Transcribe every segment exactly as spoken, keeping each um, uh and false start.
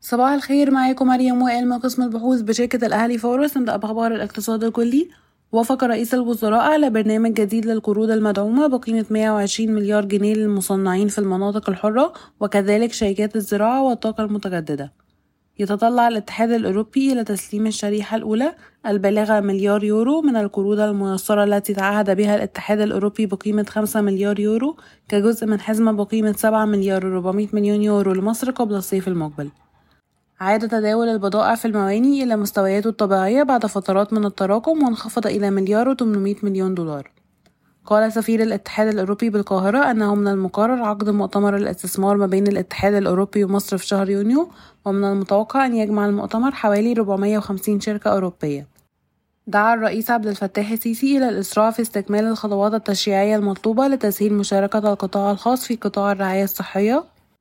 صباح الخير، معاكم مريم وائل من قسم البحوث بشركة الأهلي فورس. نبدأ بأخبار الاقتصاد الكلي. وافق رئيس الوزراء على برنامج جديد للقروض المدعومة بقيمة مئة وعشرين مليار جنيه للمصنعين في المناطق الحرة وكذلك شركات الزراعة والطاقة المتجددة. يتطلع الاتحاد الأوروبي إلى تسليم الشريحة الأولى البالغة مليار يورو من القروض الميسرة التي تعهد بها الاتحاد الأوروبي بقيمة خمسة مليار يورو كجزء من حزمة بقيمة سبعة مليار وأربعمائة مليون يورو لمصر قبل الصيف المقبل. عاد تداول البضائع في المواني إلى مستوياته الطبيعية بعد فترات من التراكم وانخفض إلى مليار وثمانمائة مليون دولار. قال سفير الاتحاد الأوروبي بالقاهرة أنه من المقرر عقد مؤتمر الاستثمار ما بين الاتحاد الأوروبي ومصر في شهر يونيو، ومن المتوقع أن يجمع المؤتمر حوالي أربعمائة وخمسين شركة أوروبية. دعا الرئيس عبد الفتاح السيسي إلى الإسراع في استكمال الخطوات التشريعية المطلوبة لتسهيل مشاركة القطاع الخاص في قطاع الرعاية الصحية.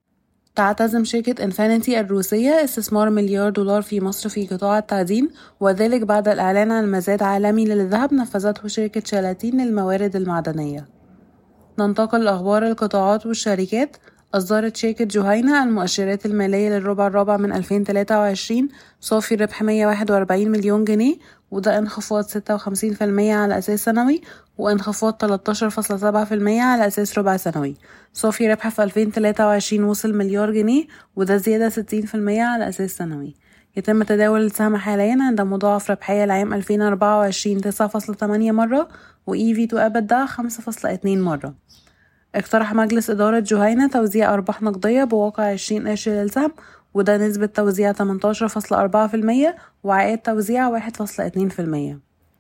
تعتزم شركة إنفينيتي الروسية استثمار مليار دولار في مصر في قطاع التعدين، وذلك بعد الإعلان عن مزاد عالمي للذهب نفذته شركة شلاتين للموارد المعدنية. ننتقل لأخبار القطاعات والشركات. أصدرت شركة جهينة المؤشرات المالية للربع الرابع من ألفين وثلاثة وعشرين صافي ربح مئة وواحد وأربعين مليون جنيه، وده انخفاض ستة وخمسين بالمئة على أساس سنوي وانخفاض ثلاثة عشر فاصلة سبعة بالمئة على أساس ربع سنوي. صافي ربح في ألفين وثلاثة وعشرين وصل مليار جنيه، وده زيادة ستين بالمئة على أساس سنوي. يتم تداول السهم حاليا عند مضاعف ربحية لعام ألفين وأربعة وعشرين تسعة فاصلة ثمانية مرة و إي في تو إبدا خمسة فاصلة اثنين مرة. اقترح مجلس إدارة جهينة توزيع أرباح نقدية بواقع عشرين قرش للسهم، وده نسبة توزيع ثمانية عشر فاصلة أربعة بالمئة وعائد توزيع واحد فاصلة اثنين بالمئة.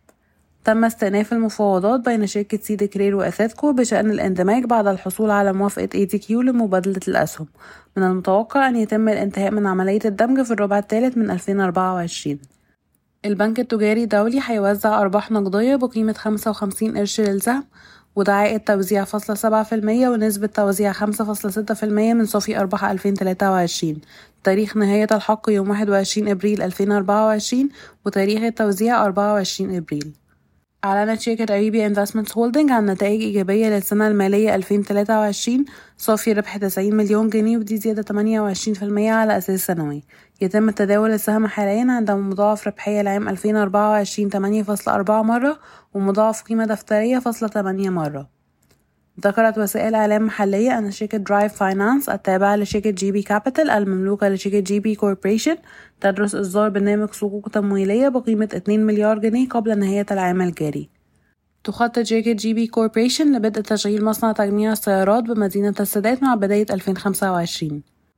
تم استئناف المفاوضات بين شركة سيدي كرير وأثاثكو بشأن الاندماج بعد الحصول على موافقة إيه تي كيو لمبادلة الأسهم. من المتوقع أن يتم الانتهاء من عملية الدمج في الربع الثالث من ألفين وأربعة وعشرين. البنك التجاري الدولي هيوزع أرباح نقدية بقيمة خمسة وخمسين قرش للسهم، وده عائد توزيع فاصلة سبعة بالمئة ونسبة توزيع خمسة فاصلة ستة بالمئة من صافي أرباح ألفين وثلاثة وعشرين. تاريخ نهاية الحق يوم واحد وعشرين أبريل ألفين وأربعة وعشرين، وتاريخ التوزيع أربعة وعشرين أبريل. أعلنت شركة أريبيا انفستمنتس هولدنج عن نتائج إيجابية للسنة المالية ألفين وثلاثة وعشرين صافي ربح تسعين مليون جنيه، ودي زيادة ثمانية وعشرين بالمئة على أساس سنوي. يتم تداول السهم حاليا عند مضاعف ربحية لعام ألفين وأربعة وعشرين ثمانية فاصلة أربعة مرة ومضاعف قيمة دفترية فاصلة ثمانية مرة. ذكرت وسائل إعلام محلية أن شركة درايف فاينانس التابعة لشركة جي بي كابيتال المملوكة لشركة جي بي كوربريشن تدرس إصدار برنامج صكوك تمويلية بقيمة اثنين مليار جنيه قبل نهاية العام الجاري. تخطط شركة جي بي كوربريشن لبدء تشغيل مصنع تجميع السيارات بمدينة السادات مع بداية ألفين وخمسة وعشرين.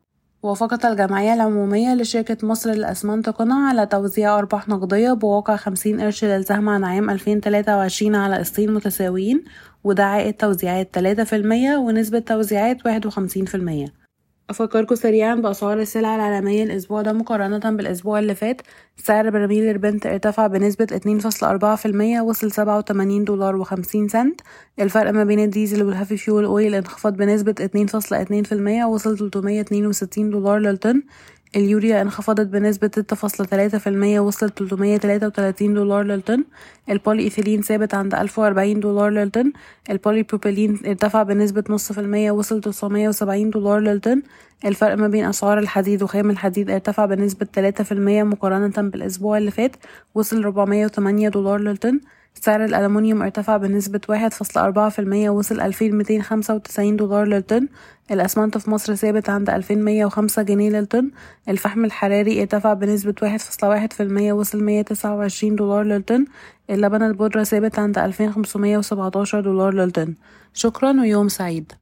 وافقت الجمعية العمومية لشركة مصر للأسمنت قناة على توزيع أرباح نقدية بواقع خمسين قرش للسهم عن عام ألفين وثلاثة وعشرين على قسطين متساويين، وده عائد توزيعات ثلاثة بالمئة ونسبة توزيعات واحد وخمسين بالمئة. أفكركم سريعا بأسعار السلع العالمية الأسبوع ده مقارنة بالأسبوع اللي فات. سعر برميل البنت ارتفع بنسبة اثنين فاصلة أربعة بالمئة وصل سبعة وثمانين دولار وخمسين سنت. الفرق ما بين الديزل والهافي فيول أويل انخفض بنسبة اثنين فاصلة اثنين بالمئة وصل ثلاثمائة واثنين وستين دولار للطن. اليوريا انخفضت بنسبة ستة فاصلة ثلاثة بالمئة وصلت ثلاثمائة وثلاثة وثلاثين دولار للطن. البولي إيثيلين ثابت عند ألف وأربعين دولار للطن. البولي بروبيلين ارتفع بنسبة نص في المية وصل تسعمائة وسبعين دولار للطن. الفرق ما بين أسعار الحديد وخام الحديد ارتفع بنسبة ثلاثة بالمئة مقارنة بالأسبوع اللي فات وصل أربعمائة وثمانية دولار للطن. سعر الألمنيوم ارتفع بنسبة واحد فاصلة أربعة بالمئة وصل ألفين ومئتين وخمسة وتسعين دولار للطن. الأسمنت في مصر ثابت عند ألفين ومئة وخمسة جنيه للطن. الفحم الحراري ارتفع بنسبة واحد فاصلة واحد بالمئة وصل مئة وتسعة وعشرين دولار للطن. اللبن البودرة ثابت عند ألفين وخمسمائة وسبعة عشر دولار للطن. شكرا ويوم سعيد.